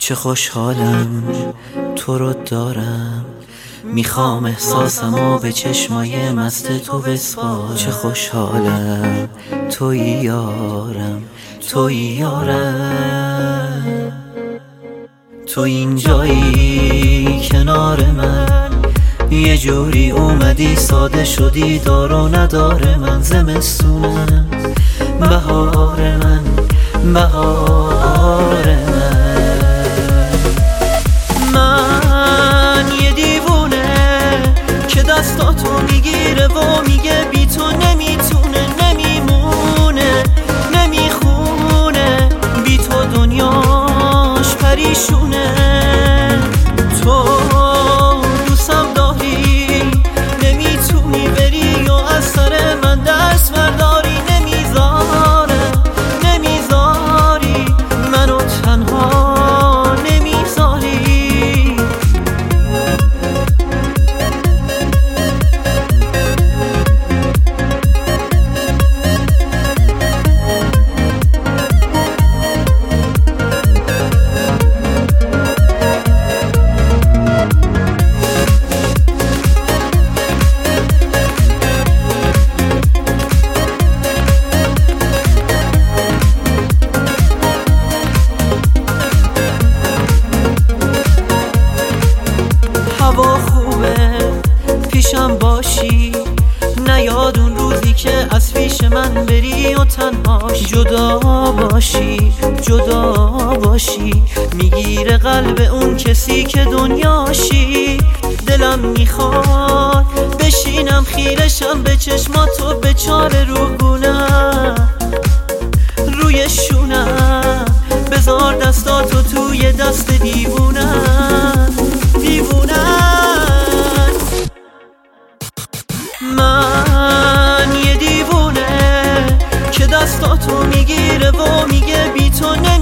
چه خوشحالم تو رو دارم، میخوام احساسمو به چشمای مست تو بسپارم. چه خوشحالم توی یارم، توی یارم، تو اینجایی کنار من، یه جوری اومدی ساده شدی دار و نداره من. زمستونم بهار من، بهار من یه دیوونه که دستاتو میگیره و میگه بی تو نمیتونه، نمیمونه، نمیخونه، بی تو دنیاش پریشونه. تو دوستم داری، نمیتونی بری و از سر من دست برداری. نمیذاره، نمیذاری منو تنها، نمیذاری. هوا خوبه پیشم باشی، نیاد اون روزی که از پیش من بری و تنهاش. جدا باشی، جدا باشی، میگیره قلب اون کسی که دنیاشی. دلم میخواد بشینم خیرشم به چشماتو، به چار روگونم روی شونم، بذار دستاتو توی دست دیوونم، دیوونم. من یه دیوونه که دستاتو میگیره و میگه بی تو